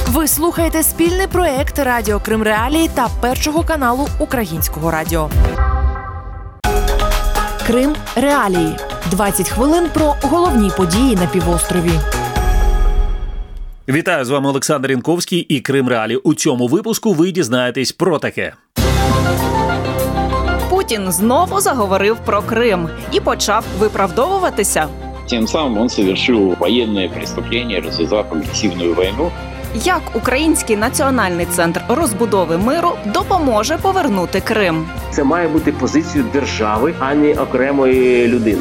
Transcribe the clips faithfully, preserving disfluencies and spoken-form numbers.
Ви слухаєте спільний проєкт Радіо Крим Реалії та Першого каналу Українського радіо. Крим Реалії. двадцять хвилин про головні події на півострові. Вітаю, з вами Олександр Янковський і Крим Реалії. У цьому випуску ви дізнаєтесь про таке. Путін знову заговорив про Крим і почав виправдовуватися. Тем самым он совершил военное преступление, развязав агрессивную войну. Як Український національний центр розбудови миру допоможе повернути Крим? Це має бути позицією держави, а не окремої людини.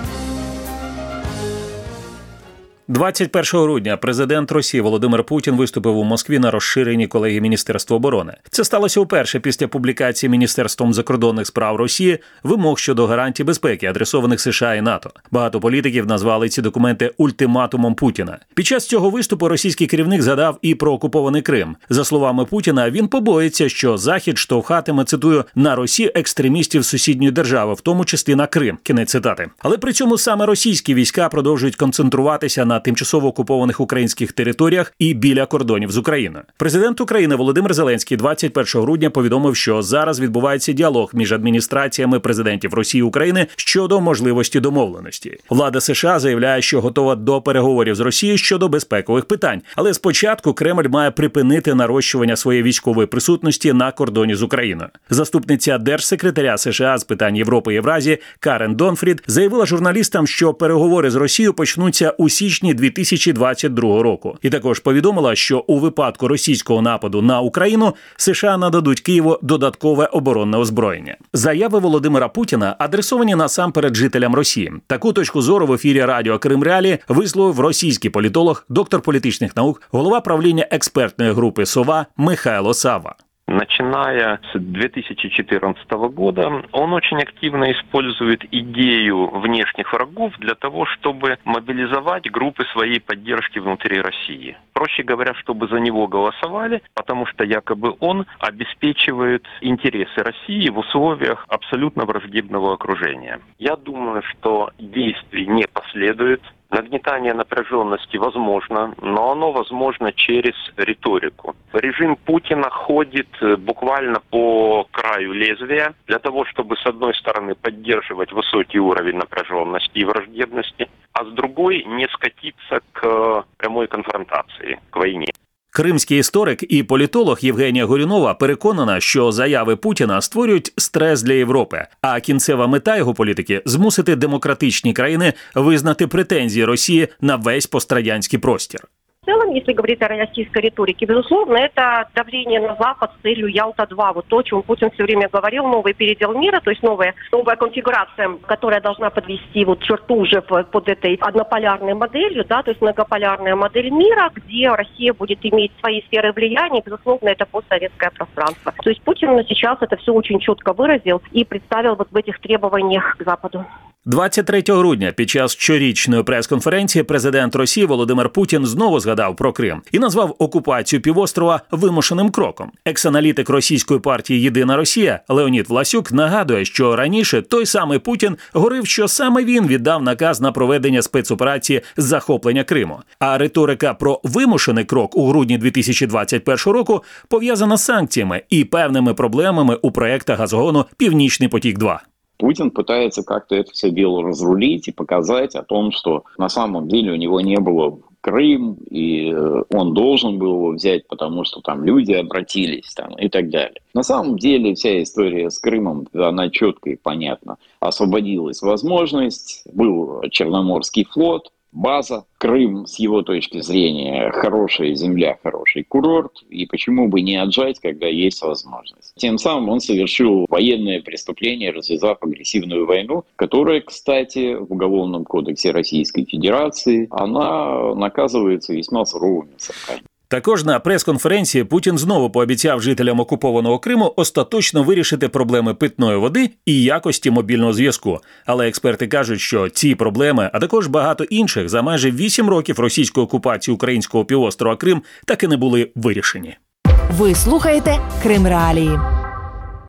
двадцять першого грудня президент Росії Володимир Путін виступив у Москві на розширенні колегії Міністерства оборони. Це сталося вперше після публікації Міністерством закордонних справ Росії вимог щодо гарантій безпеки, адресованих США і НАТО. Багато політиків назвали ці документи ультиматумом Путіна. Під час цього виступу російський керівник згадав і про окупований Крим. За словами Путіна, він побоїться, що Захід штовхатиме, цитую, на Росію екстремістів сусідньої держави, в тому числі на Крим. Кінець цитати. Але при цьому саме російські війська продовжують концентруватися на тимчасово окупованих українських територіях і біля кордонів з Україною. Президент України Володимир Зеленський двадцять першого грудня повідомив, що зараз відбувається діалог між адміністраціями президентів Росії і України щодо можливості домовленості. Влада США заявляє, що готова до переговорів з Росією щодо безпекових питань. Але спочатку Кремль має припинити нарощування своєї військової присутності на кордоні з Україною. Заступниця держсекретаря США з питань Європи і Євразії Карен Донфрід заявила журналістам, що переговори з Росією почнуться у січні дві тисячі двадцять другого року. І також повідомила, що у випадку російського нападу на Україну США нададуть Києву додаткове оборонне озброєння. Заяви Володимира Путіна адресовані насамперед жителям Росії. Таку точку зору в ефірі Радіо Крим Реалії висловив російський політолог, доктор політичних наук, голова правління експертної групи «Сова» Михайло Сава. Начиная с две тысячи четырнадцатого года он очень активно использует идею внешних врагов для того, чтобы мобилизовать группы своей поддержки внутри России. Проще говоря, чтобы за него голосовали, потому что якобы он обеспечивает интересы России в условиях абсолютно враждебного окружения. Я думаю, что действий не последует. Нагнетание напряженности возможно, но оно возможно через риторику. Режим Путина ходит буквально по краю лезвия для того, чтобы с одной стороны поддерживать высокий уровень напряженности и враждебности, а с другой не скатиться к прямой конфронтации, к войне. Кримський історик і політолог Євгенія Горюнова переконана, що заяви Путіна створюють стрес для Європи, а кінцева мета його політики – змусити демократичні країни визнати претензії Росії на весь пострадянський простір. В целом, если говорить о российской риторике, безусловно, это давление на Запад с целью Ялта-два. Вот то, о чем Путин все время говорил, новый передел мира, то есть новая, новая конфигурация, которая должна подвести вот черту уже под этой однополярной моделью, да, то есть многополярная модель мира, где Россия будет иметь свои сферы влияния, безусловно, это постсоветское пространство. То есть Путин сейчас это все очень четко выразил и представил вот в этих требованиях к Западу. двадцять третього грудня під час щорічної прес-конференції президент Росії Володимир Путін знову згадав про Крим і назвав окупацію півострова вимушеним кроком. Екс-аналітик російської партії «Єдина Росія» Леонід Власюк нагадує, що раніше той самий Путін говорив, що саме він віддав наказ на проведення спецоперації з захоплення Криму. А риторика про вимушений крок у грудні дві тисячі двадцять першого року пов'язана з санкціями і певними проблемами у проєктах газогону «Північний потік-два». Путин пытается как-то это все дело разрулить и показать о том, что на самом деле у него не было Крым, и он должен был его взять, потому что там люди обратились там, и так далее. На самом деле вся история с Крымом, она четко и понятна. Освободилась возможность, был Черноморский флот, база, Крым, с его точки зрения, хорошая земля, хороший курорт, и почему бы не отжать, когда есть возможность. Тем самым он совершил военное преступление, развязав агрессивную войну, которая, кстати, в Уголовном кодексе Российской Федерации, она наказывается весьма суровыми сроками. Також на прес-конференції Путін знову пообіцяв жителям окупованого Криму остаточно вирішити проблеми питної води і якості мобільного зв'язку. Але експерти кажуть, що ці проблеми, а також багато інших за майже вісім років російської окупації українського півострова Крим так і не були вирішені. Ви слухаєте Крим Реалії.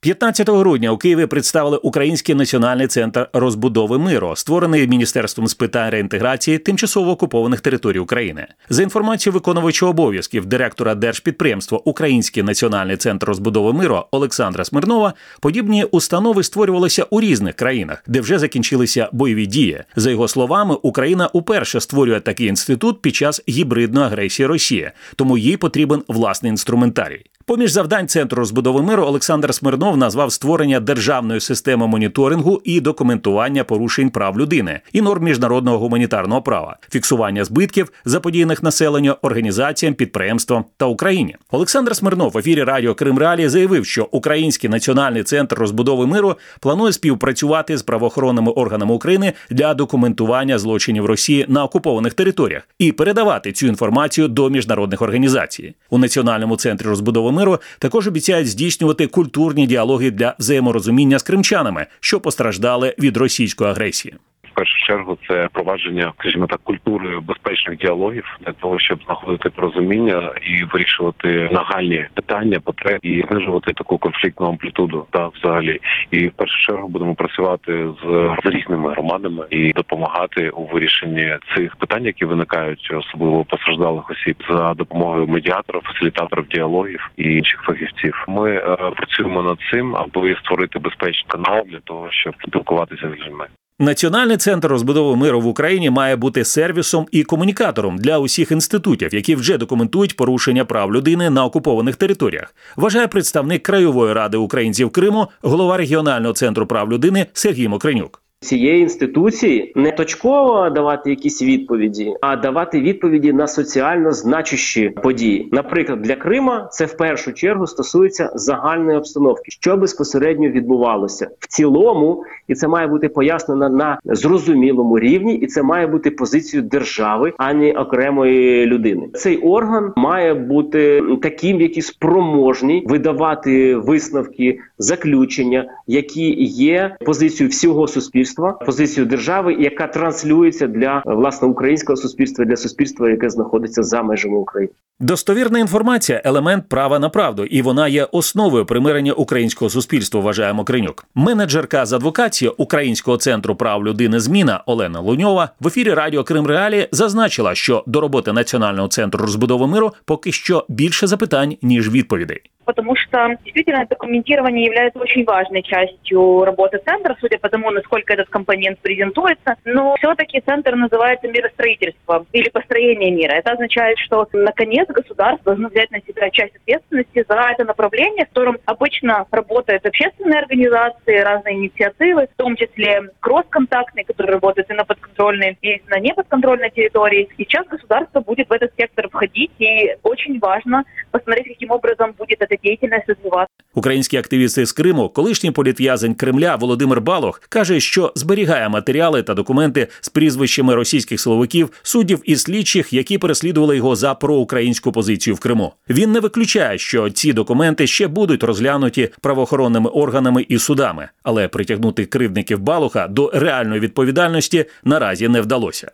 п'ятнадцятого грудня у Києві представили Український національний центр розбудови миру, створений Міністерством з питань реінтеграції тимчасово окупованих територій України. За інформацією виконувача обов'язків директора держпідприємства Український національний центр розбудови миру Олександра Смирнова, подібні установи створювалися у різних країнах, де вже закінчилися бойові дії. За його словами, Україна уперше створює такий інститут під час гібридної агресії Росії, тому їй потрібен власний інструментарій. Поміж завдань Центру розбудови миру Олександр Смирнов назвав створення державної системи моніторингу і документування порушень прав людини і норм міжнародного гуманітарного права, фіксування збитків, заподіяних населенню, організаціям, підприємствам та Україні. Олександр Смирнов в ефірі радіо Крим Реалії заявив, що Український національний центр розбудови миру планує співпрацювати з правоохоронними органами України для документування злочинів Росії на окупованих територіях і передавати цю інформацію до міжнародних організацій. У Національному центрі розбудови миру також обіцяють здійснювати культурні діалоги для взаєморозуміння з кримчанами, що постраждали від російської агресії. В першу чергу це впровадження, скажімо так, культури безпечних діалогів для того, щоб знаходити порозуміння і вирішувати нагальні питання, потреби і знижувати таку конфліктну амплітуду та взагалі. І в першу чергу будемо працювати з, з різними громадами і допомагати у вирішенні цих питань, які виникають, особливо постраждалих осіб, за допомогою медіаторів, фасилітаторів діалогів і інших фахівців. Ми е, працюємо над цим, аби створити безпечний канал для того, щоб спілкуватися з людьми. Національний центр розбудови миру в Україні має бути сервісом і комунікатором для усіх інститутів, які вже документують порушення прав людини на окупованих територіях, вважає представник Краєвої ради українців Криму, голова регіонального центру прав людини Сергій Мокренюк. Цієї інституції не точково давати якісь відповіді, а давати відповіді на соціально значущі події. Наприклад, для Крима це в першу чергу стосується загальної обстановки, що безпосередньо відбувалося. В цілому, і це має бути пояснено на зрозумілому рівні, і це має бути позицією держави, а не окремої людини. Цей орган має бути таким, який спроможний видавати висновки, заключення, які є позицією всього суспільства, позицію держави, яка транслюється для, власне, українського суспільства, для суспільства, яке знаходиться за межами України. Достовірна інформація – елемент права на правду, і вона є основою примирення українського суспільства, вважає Мокренюк. Менеджерка з адвокації Українського центру прав людини «Зміна» Олена Луньова в ефірі радіо Крим Реалії зазначила, що до роботи Національного центру розбудови миру поки що більше запитань, ніж відповідей. Потому что действительно документирование является очень важной частью работы центра, судя по тому, насколько этот компонент презентуется. Но все-таки центр называется миростроительство или построение мира. Это означает, что наконец государство должно взять на себя часть ответственности за это направление, в котором обычно работают общественные организации, разные инициативы, в том числе кросс-контактные, которые работают и на подконтрольной, и на неподконтрольной территории. Сейчас государство будет в этот сектор входить, и очень важно посмотреть, каким образом будет это діяльність розвивати. Український активіст із Криму, колишній політв'язень Кремля Володимир Балох, каже, що зберігає матеріали та документи з прізвищами російських силовиків, суддів і слідчих, які переслідували його за проукраїнську позицію в Криму. Він не виключає, що ці документи ще будуть розглянуті правоохоронними органами і судами, але притягнути кривдників Балоха до реальної відповідальності наразі не вдалося.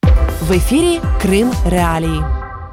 В ефірі Крим Реалії.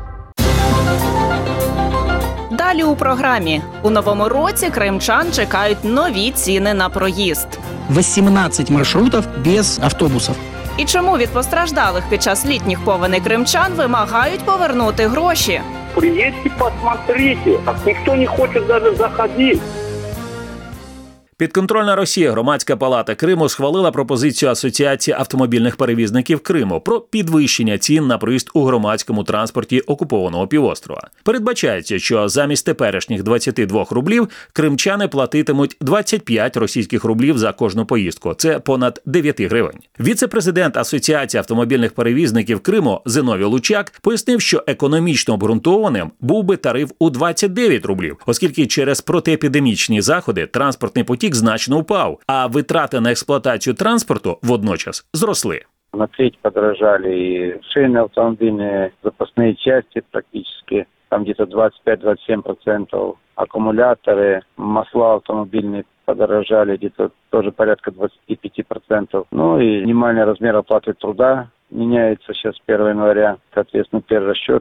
Далі у програмі. У новому році кримчан чекають нові ціни на проїзд. вісімнадцять маршрутів без автобусів. І чому від постраждалих під час літніх повеней кримчан вимагають повернути гроші? Приїдьте, посмотрите, так ніхто не хоче навіть заходити. Підконтрольна Росія Громадська палата Криму схвалила пропозицію Асоціації автомобільних перевізників Криму про підвищення цін на проїзд у громадському транспорті окупованого півострова. Передбачається, що замість теперішніх двадцяти двох рублів кримчани платитимуть двадцять п'ять російських рублів за кожну поїздку. Це понад дев'ять гривень. Віце-президент Асоціації автомобільних перевізників Криму Зиновій Лучак пояснив, що економічно обґрунтованим був би тариф у двадцять дев'ять рублів, оскільки через протиепідемічні заходи транспортний потік значно упав, а витрати на експлуатацію транспорту водночас зросли. На треть подорожали и шины автомобильные, запасные части практически, там где-то двадцать пять - двадцать семь процентов. Аккумуляторы, масла автомобильные подорожали где-то тоже порядка двадцать пять процентов. Ну и минимальный размер оплаты труда меняется сейчас с первого января, соответственно, перерасчеты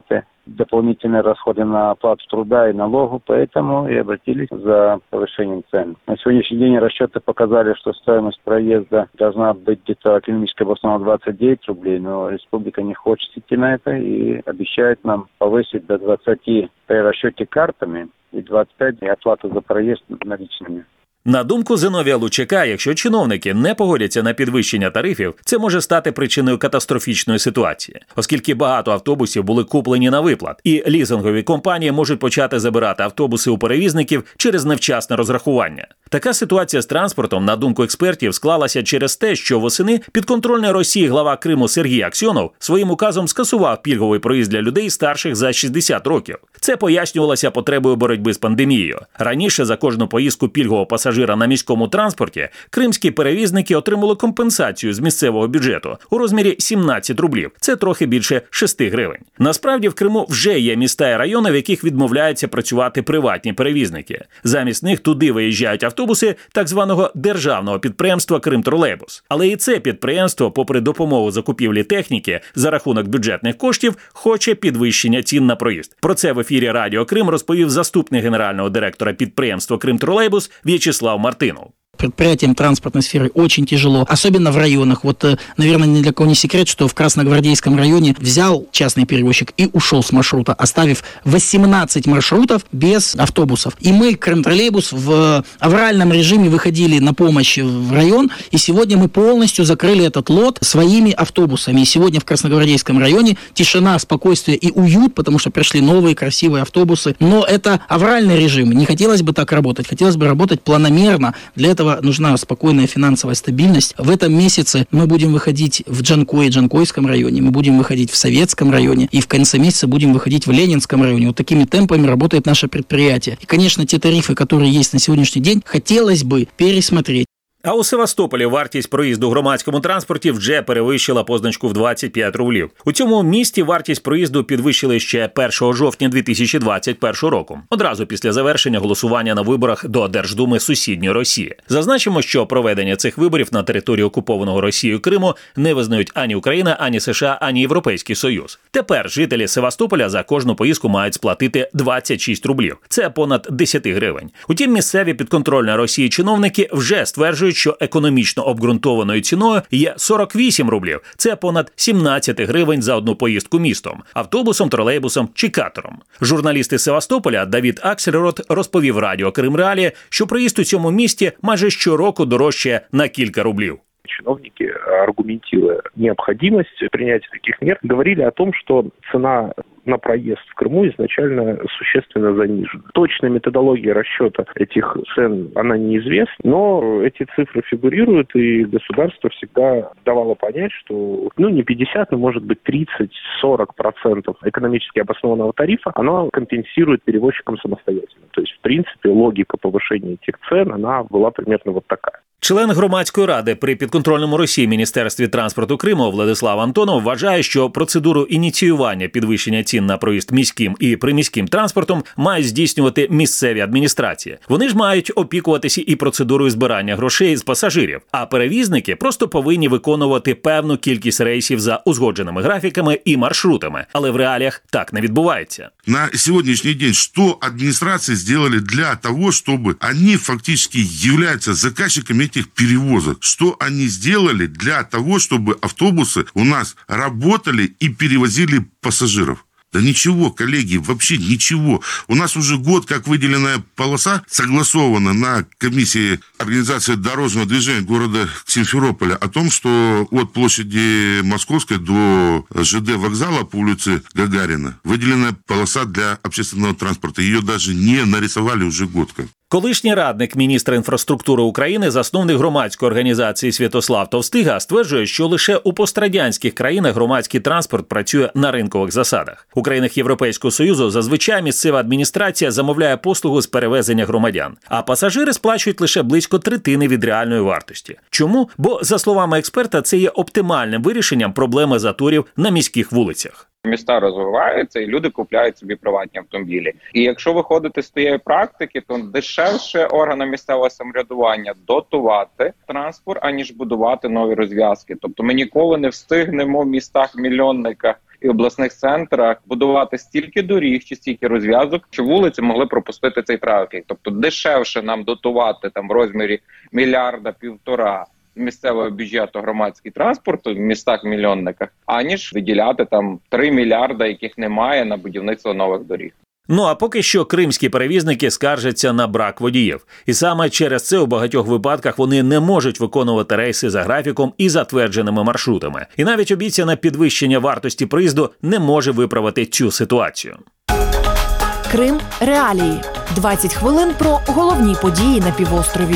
дополнительные расходы на оплату труда и налогу, поэтому и обратились за повышением цен. На сегодняшний день расчеты показали, что стоимость проезда должна быть где-то клинической областной двадцать девять рублей, но республика не хочет идти на это и обещает нам повысить до двадцати при расчете картами и двадцать пять и оплату за проезд наличными. На думку Зиновія Лучака, якщо чиновники не погодяться на підвищення тарифів, це може стати причиною катастрофічної ситуації, оскільки багато автобусів були куплені на виплат, і лізингові компанії можуть почати забирати автобуси у перевізників через невчасне розрахування. Така ситуація з транспортом, на думку експертів, склалася через те, що восени підконтрольний Росії глава Криму Сергій Аксьонов своїм указом скасував пільговий проїзд для людей старших за шістдесят років. Це пояснювалося потребою боротьби з пандемією. Раніше за кожну поїздку пільгового пасажира на міському транспорті кримські перевізники отримали компенсацію з місцевого бюджету у розмірі сімнадцять рублів. Це трохи більше шести гривень. Насправді в Криму вже є міста і райони, в яких відмовляються працювати приватні перевізники. Замість них туди виїжджають автобуси так званого державного підприємства «Кримтролейбус». Але і це підприємство, попри допомогу закупівлі техніки за рахунок бюджетних коштів, хоче підвищення цін на проїзд. Про це в ефірі Радіо Крим розповів заступник генерального директора підприємства «Кримтролейбус» В'ячеслав Мартинов. Предприятиям транспортной сферы очень тяжело, особенно в районах. Вот, наверное, ни для кого не секрет, что в Красногвардейском районе взял частный перевозчик и ушел с маршрута, оставив восемнадцать маршрутов без автобусов. И мы, Крымтролейбус, в авральном режиме выходили на помощь в район, и сегодня мы полностью закрыли этот лот своими автобусами. И сегодня в Красногвардейском районе тишина, спокойствие и уют, потому что пришли новые красивые автобусы. Но это авральный режим, не хотелось бы так работать, хотелось бы работать планомерно. Для этого нужна спокойная финансовая стабильность. В этом месяце мы будем выходить в Джанкой, Джанкойском районе, мы будем выходить в Советском районе, и в конце месяца будем выходить в Ленинском районе. Вот такими темпами работает наше предприятие. И, конечно, те тарифы, которые есть на сегодняшний день, хотелось бы пересмотреть. А у Севастополі вартість проїзду в громадському транспорті вже перевищила позначку в двадцять п'ять рублів. У цьому місті вартість проїзду підвищили ще першого жовтня дві тисячі двадцять першого року, одразу після завершення голосування на виборах до Держдуми сусідньої Росії. Зазначимо, що проведення цих виборів на території окупованого Росією Криму не визнають ані Україна, ані США, ані Європейський Союз. Тепер жителі Севастополя за кожну поїздку мають сплатити двадцять шість рублів. Це понад десять гривень. Утім, місцеві підконтрольні Росії чиновники вже стверджують, що економічно обґрунтованою ціною є сорок вісім рублів. Це понад сімнадцять гривень за одну поїздку містом, автобусом, тролейбусом чи катером. Журналіст із Севастополя Давід Аксельрод розповів Радіо Крим Реалії, що проїзд у цьому місті майже щороку дорожчає на кілька рублів. Чиновники, аргументируя необходимость принятия таких мер, говорили о том, что цена на проезд в Крыму изначально существенно занижена. Точная методология расчета этих цен, она неизвестна, но эти цифры фигурируют, и государство всегда давало понять, что ну не пятьдесят, но может быть тридцать-сорок процентов экономически обоснованного тарифа, оно компенсирует перевозчикам самостоятельно. То есть, в принципе, логика повышения этих цен, она была примерно вот такая. Член громадської ради при підконтрольному Росії Міністерстві транспорту Криму Владислав Антонов вважає, що процедуру ініціювання підвищення цін на проїзд міським і приміським транспортом мають здійснювати місцеві адміністрації. Вони ж мають опікуватися і процедурою збирання грошей з пасажирів, а перевізники просто повинні виконувати певну кількість рейсів за узгодженими графіками і маршрутами. Але в реаліях так не відбувається. На сьогоднішній день що адміністрації зробили для того, щоб вони фактично являються заказчиками этих перевозок? Что они сделали для того, чтобы автобусы у нас работали и перевозили пассажиров? Да ничего, коллеги, вообще ничего. У нас уже год, как выделенная полоса согласована на комиссии организации дорожного движения города Симферополя о том, что от площади Московской до ЖД вокзала по улице Гагарина выделенная полоса для общественного транспорта. Ее даже не нарисовали уже год как. Колишній радник міністра інфраструктури України, засновник громадської організації Святослав Товстига, стверджує, що лише у пострадянських країнах громадський транспорт працює на ринкових засадах. У країнах Європейського Союзу зазвичай місцева адміністрація замовляє послугу з перевезення громадян, а пасажири сплачують лише близько третини від реальної вартості. Чому? Бо, за словами експерта, це є оптимальним вирішенням проблеми заторів на міських вулицях. Міста розвиваються і люди купляють собі приватні автомобілі. І якщо виходити з тієї практики, то дешевше органам місцевого самоврядування дотувати транспорт, аніж будувати нові розв'язки. Тобто ми ніколи не встигнемо в містах-мільйонниках і обласних центрах будувати стільки доріг чи стільки розв'язок, що вулиці могли пропустити цей трафік. Тобто дешевше нам дотувати там в розмірі мільярда півтора місцевого бюджету громадський транспорт в містах-мільйонниках, аніж виділяти там три мільярда, яких немає, на будівництво нових доріг. Ну а поки що кримські перевізники скаржаться на брак водіїв. І саме через це у багатьох випадках вони не можуть виконувати рейси за графіком і затвердженими маршрутами. І навіть обіцяне підвищення вартості проїзду не може виправити цю ситуацію. Крим реалії. двадцять хвилин про головні події на півострові.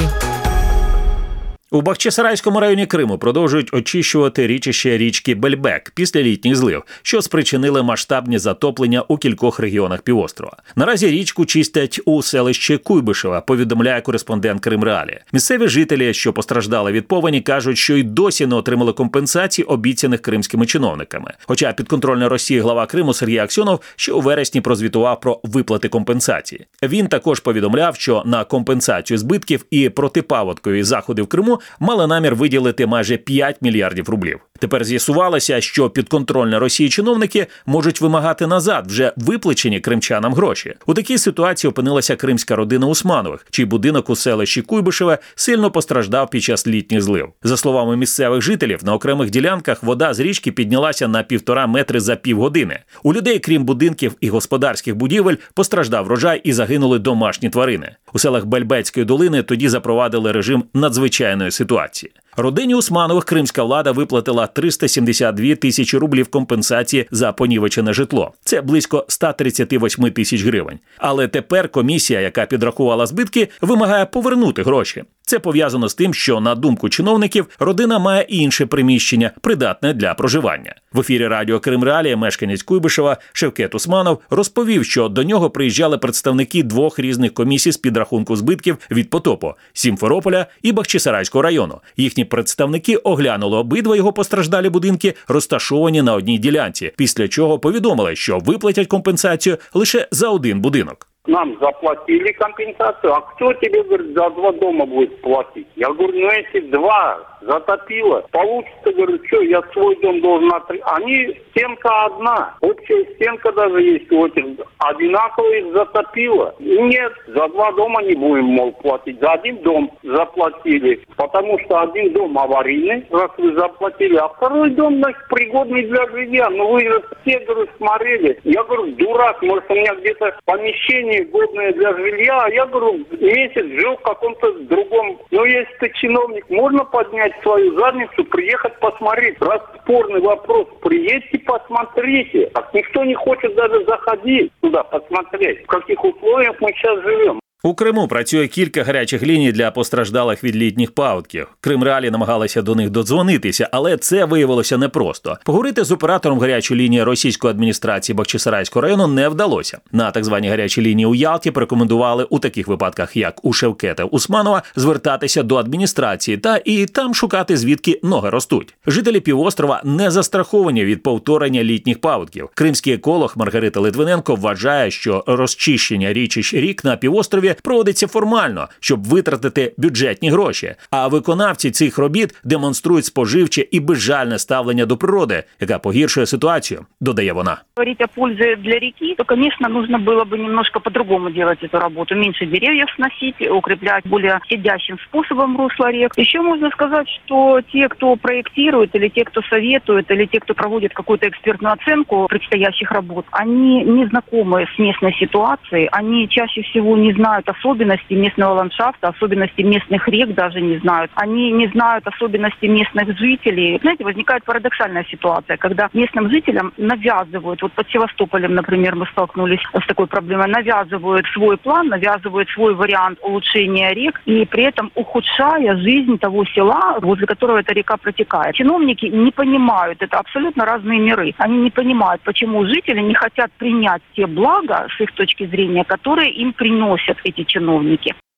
У Бахчисарайському районі Криму продовжують очищувати річище річки Бельбек після літніх злив, що спричинили масштабні затоплення у кількох регіонах півострова. Наразі річку чистять у селищі Куйбишева, повідомляє кореспондент Крим Реалії. Місцеві жителі, що постраждали від повені, кажуть, що й досі не отримали компенсацій, обіцяних кримськими чиновниками. Хоча підконтрольна Росії глава Криму Сергій Аксьонов ще у вересні прозвітував про виплати компенсації. Він також повідомляв, що на компенсацію збитків і протипаводкові заходи в Криму мали намір виділити майже п'ять мільярдів рублів. Тепер з'ясувалося, що підконтрольні Росії чиновники можуть вимагати назад вже виплачені кримчанам гроші. У такій ситуації опинилася кримська родина Усманових, чий будинок у селищі Куйбишеве сильно постраждав під час літніх злив. За словами місцевих жителів, на окремих ділянках вода з річки піднялася на півтора метри за півгодини. У людей, крім будинків і господарських будівель, постраждав врожай і загинули домашні тварини. У селах Бельбецької долини тоді запровадили режим надзвичайної ситуації. Родині Усманових кримська влада виплатила триста сімдесят дві тисячі рублів компенсації за понівечене житло. Це близько сто тридцять вісім тисяч гривень. Але тепер комісія, яка підрахувала збитки, вимагає повернути гроші. Це пов'язано з тим, що, на думку чиновників, родина має інше приміщення, придатне для проживання. В ефірі радіо Крим Реалії мешканець Куйбишева Шевкет Усманов розповів, що до нього приїжджали представники двох різних комісій з підрахунку збитків від потопу – Сімферополя і Бахчисарайського району. Їхні представники оглянули обидва його постраждалі будинки, розташовані на одній ділянці, після чого повідомили, що виплатять компенсацію лише за один будинок. Нам заплатили компенсацию, а кто тебе, говорит, за два дома будет платить? Я говорю, ну если два затопило, получится, говорю, что я свой дом должен отрезать. Они, стенка одна, общая стенка даже есть у этих, одинаково их затопило. Нет, за два дома не будем, мол, платить, за один дом заплатили, потому что один дом аварийный, раз вы заплатили, а второй дом, значит, пригодный для жилья. Ну вы же все, говорю, смотрели. Я говорю, дурак, может у меня где-то помещение годное для жилья, а я, говорю, месяц жил в каком-то другом. Ну если ты чиновник, можно поднять свою задницу, приехать посмотреть. Раз спорный вопрос, приедьте, посмотрите. Так никто не хочет даже заходить туда посмотреть, в каких условиях мы сейчас живем. У Криму працює кілька гарячих ліній для постраждалих від літніх паводків. Крим Реалії намагалися до них додзвонитися, але це виявилося непросто. Поговорити з оператором гарячої лінії російської адміністрації Бахчисарайського району не вдалося. На так звані гарячі лінії у Ялті порекомендували у таких випадках, як у Шевкета Усманова, звертатися до адміністрації та і там шукати, звідки ноги ростуть. Жителі півострова не застраховані від повторення літніх паводків. Кримський еколог Маргарита Литвиненко вважає, що розчищення річищ рік на півострові проводиться формально, щоб витратити бюджетні гроші. А виконавці цих робіт демонструють споживче і безжальне ставлення до природи, яка погіршує ситуацію, додає вона. Говорить о пользе для реки, то, конечно, нужно было бы немножко по-другому делать эту работу. Меньше деревьев сносить, укреплять более сидящим способом русло рек. Еще можно сказать, что те, кто проектирует, или те, кто советует, или те, кто проводит какую-то экспертную оценку предстоящих работ, они не знакомы с местной ситуацией, они чаще всего не знают особенности местного ландшафта, особенности местных рек даже не знают. Они не знают особенностей местных жителей. Знаете, возникает парадоксальная ситуация, когда местным жителям навязывают, вот под Севастополем, например, мы столкнулись с такой проблемой, навязывают свой план, навязывают свой вариант улучшения рек, и при этом ухудшая жизнь того села, возле которого эта река протекает. Чиновники не понимают, это абсолютно разные миры. Они не понимают, почему жители не хотят принять те блага, с их точки зрения, которые им приносят эти чиновники.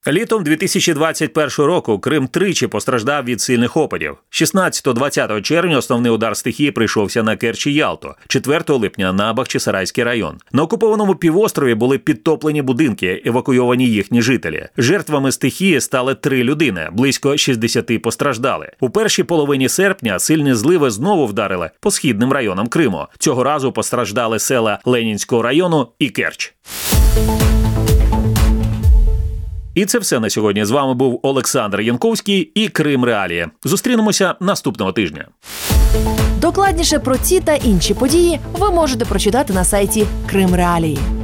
Літом дві тисячі двадцять першого року Крим тричі постраждав від сильних опадів. шістнадцятого-двадцятого червня основний удар стихії прийшовся на Керч і Ялту, четвертого липня на Бахчисарайський район. На окупованому півострові були підтоплені будинки, евакуйовані їхні жителі. Жертвами стихії стали три людини, близько шістдесят постраждали. У першій половині серпня сильні зливи знову вдарили по східним районам Криму. Цього разу постраждали села Ленінського району і Керч. І це все на сьогодні. З вами був Олександр Янковський і Крим Реалії. Зустрінемося наступного тижня. Докладніше про ці та інші події ви можете прочитати на сайті Крим Реалії.